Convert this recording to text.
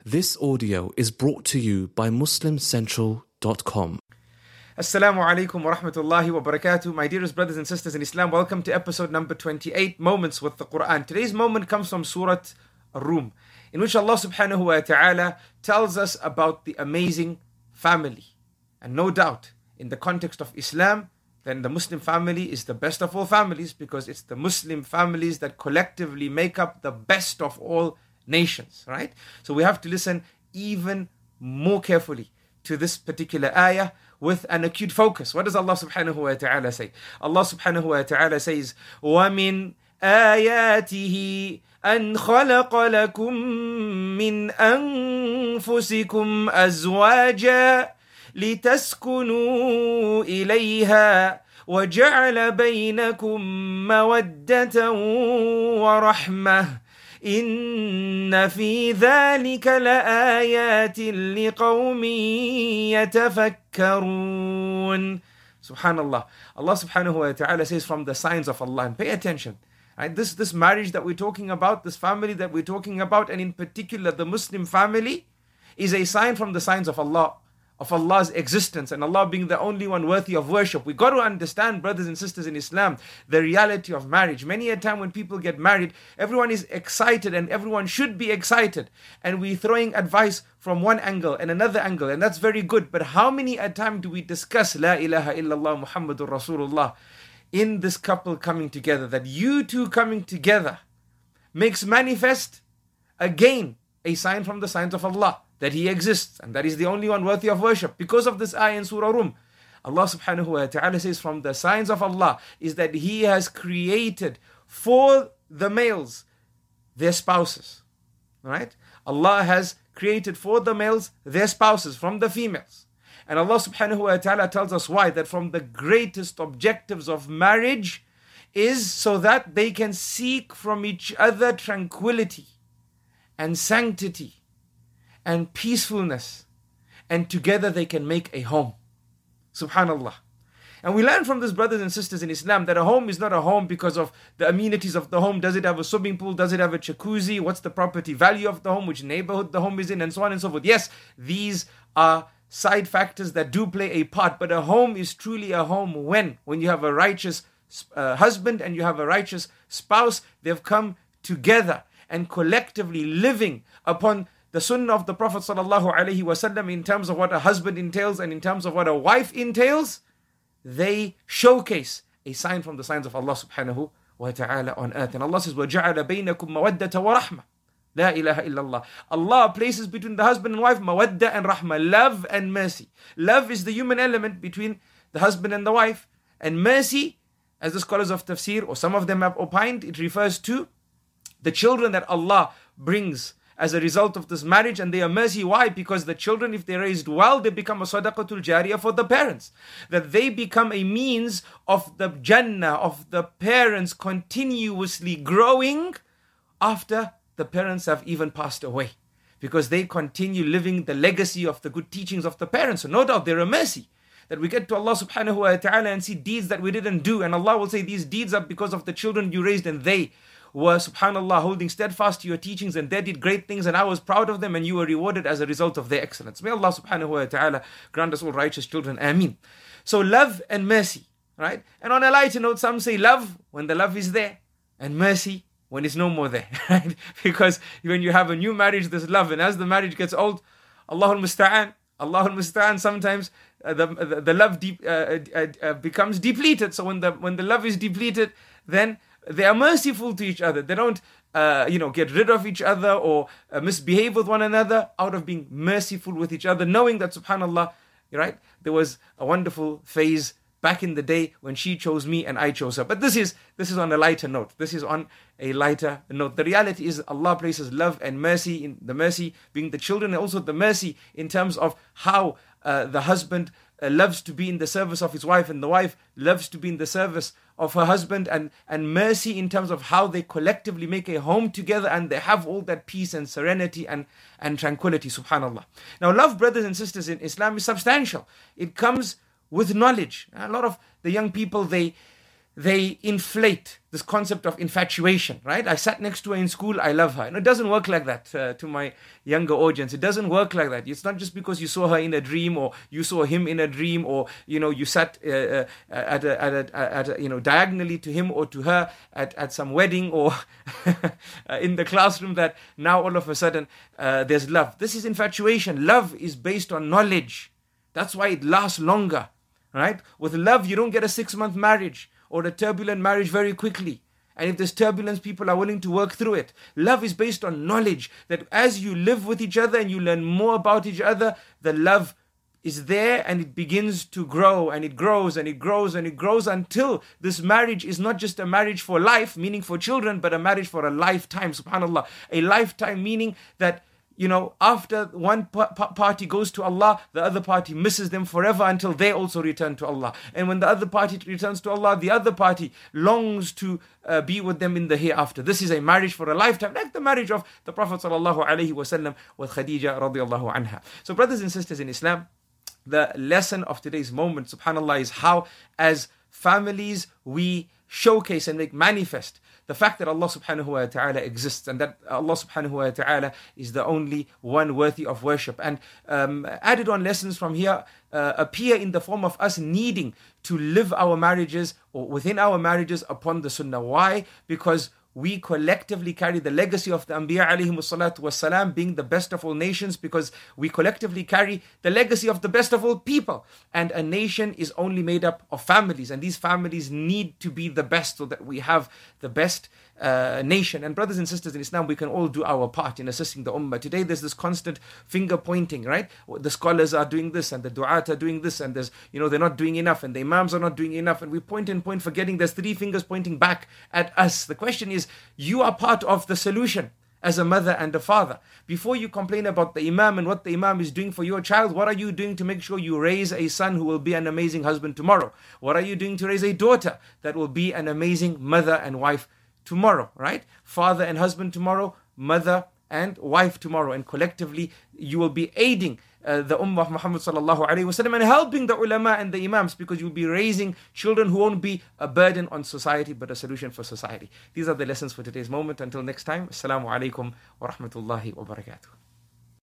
This audio is brought to you by MuslimCentral.com. Assalamu alaikum wa rahmatullahi wa barakatuh. My dearest brothers and sisters in Islam, welcome to episode number 28, Moments with the Quran. Today's moment comes from Surah Ar-Rum, in which Allah subhanahu wa ta'ala tells us about the amazing family. And no doubt, in the context of Islam, then the Muslim family is the best of all families, because it's the Muslim families that collectively make up the best of all nations, right? So we have to listen even more carefully to this particular ayah with an acute focus. What does Allah subhanahu wa ta'ala say? Allah subhanahu wa ta'ala says, وَمِنْ آيَاتِهِ أَنْ خَلَقَ لَكُم مِّنْ أَنفُسِكُمْ أَزْوَاجًا لِتَسْكُنُوا إِلَيْهَا وَجَعَلَ بَيْنَكُم مَّوَدَّةً وَرَحْمَةً إِنَّ فِي ذَلِكَ لَآيَاتٍ لِقَوْمٍ يَتَفَكَّرُونَ. Subhanallah. Allah subhanahu wa ta'ala says from the signs of Allah, and pay attention. Right? This marriage that we're talking about, this family that we're talking about, and in particular the Muslim family, is a sign from the signs of Allah, of Allah's existence, and Allah being the only one worthy of worship. We got to understand, brothers and sisters in Islam, the reality of marriage. Many a time when people get married, everyone is excited, and everyone should be excited, and we're throwing advice from one angle and another angle, and that's very good. But how many a time do we discuss La ilaha illallah Muhammadur Rasulullah in this couple coming together, that you two coming together makes manifest again a sign from the signs of Allah, that He exists, and that He's the only one worthy of worship. Because of this ayah in Surah Rum, Allah subhanahu wa ta'ala says from the signs of Allah is that He has created for the males their spouses. Right? Allah has created for the males their spouses from the females. And Allah subhanahu wa ta'ala tells us why, that from the greatest objectives of marriage is so that they can seek from each other tranquility and sanctity and peacefulness, and together they can make a home. Subhanallah. And we learn from this, brothers and sisters in Islam, that a home is not a home because of the amenities of the home. Does it have a swimming pool? Does it have a jacuzzi? What's the property value of the home? Which neighborhood the home is in? And so on and so forth. Yes, these are side factors that do play a part, but a home is truly a home when you have a righteous husband and you have a righteous spouse. They've come together and collectively living upon the sunnah of the Prophet ﷺ in terms of what a husband entails and in terms of what a wife entails. They showcase a sign from the signs of Allah subhanahu wa ta'ala on earth. And Allah says, وَجَعَلَ بَيْنَكُمْ مَوَدَّةً وَرَحْمَةً La ilaha illallah. Allah places between the husband and wife mawadda and rahmah, love and mercy. Love is the human element between the husband and the wife. And mercy, as the scholars of tafsir, or some of them have opined, it refers to the children that Allah brings as a result of this marriage, and they are mercy. Why? Because the children, if they're raised well, they become a sadaqatul jariyah for the parents. That they become a means of the Jannah, of the parents continuously growing after the parents have even passed away. Because they continue living the legacy of the good teachings of the parents. So no doubt they're a mercy. That we get to Allah subhanahu wa ta'ala and see deeds that we didn't do. And Allah will say, these deeds are because of the children you raised, and they were, subhanallah, holding steadfast to your teachings, and they did great things, and I was proud of them, and you were rewarded as a result of their excellence. May Allah subhanahu wa ta'ala grant us all righteous children. Ameen. So love and mercy, right? And on a lighter note, some say love when the love is there, and mercy when it's no more there, right? Because when you have a new marriage, there's love, and as the marriage gets old, Allahul Musta'an, sometimes the love becomes depleted. So when the love is depleted, then they are merciful to each other. They don't, get rid of each other or misbehave with one another, out of being merciful with each other, knowing that, subhanallah, right? There was a wonderful phase back in the day when she chose me and I chose her. But this is on a lighter note. This is on a lighter note. The reality is Allah places love and mercy, in the mercy being the children, and also the mercy in terms of how the husband loves to be in the service of his wife, and the wife loves to be in the service of her husband, and mercy in terms of how they collectively make a home together, and they have all that peace and serenity and tranquility, subhanallah. Now, love, brothers and sisters, in Islam is substantial. It comes with knowledge. A lot of the young people, they they inflate this concept of infatuation, right? I sat next to her in school, I love her. And it doesn't work like that to my younger audience. It doesn't work like that. It's not just because you saw her in a dream, or you saw him in a dream, or you sat diagonally to him or to her at some wedding or in the classroom, that now all of a sudden there's love. This is infatuation. Love is based on knowledge. That's why it lasts longer, right? With love, you don't get a 6-month marriage or a turbulent marriage very quickly. And if there's turbulence, people are willing to work through it. Love is based on knowledge, that as you live with each other and you learn more about each other, the love is there and it begins to grow, and it grows and it grows and it grows until this marriage is not just a marriage for life, meaning for children, but a marriage for a lifetime, subhanAllah. A lifetime meaning that, after one party goes to Allah, the other party misses them forever until they also return to Allah. And when the other party returns to Allah, the other party longs to be with them in the hereafter. This is a marriage for a lifetime, like the marriage of the Prophet ﷺ with Khadija radiallahu anha. So brothers and sisters in Islam, the lesson of today's moment, subhanAllah, is how as families we showcase and make manifest the fact that Allah subhanahu wa ta'ala exists, and that Allah subhanahu wa ta'ala is the only one worthy of worship. And added on lessons from here appear in the form of us needing to live our marriages or within our marriages upon the sunnah. Why? Because we collectively carry the legacy of the Anbiya alayhimu salatu wassalam, being the best of all nations, because we collectively carry the legacy of the best of all people. And a nation is only made up of families, and these families need to be the best so that we have the best nation. And brothers and sisters in Islam, we can all do our part in assisting the ummah. Today there's this constant finger pointing, right? The scholars are doing this and the du'at are doing this, and there's, they're not doing enough, and the imams are not doing enough, and we point and point, forgetting there's 3 fingers pointing back at us. The question is, you are part of the solution as a mother and a father. Before you complain about the imam and what the imam is doing for your child, what are you doing to make sure you raise a son who will be an amazing husband tomorrow? What are you doing to raise a daughter that will be an amazing mother and wife tomorrow, right? Father and husband tomorrow, mother and wife tomorrow, and collectively you will be aiding the ummah of Muhammad sallallahu alaihi wasallam and helping the ulama and the imams, because you'll be raising children who won't be a burden on society but a solution for society. These are the lessons for today's moment. Until next time, Assalamu alaikum wa rahmatullahi wa barakatuh.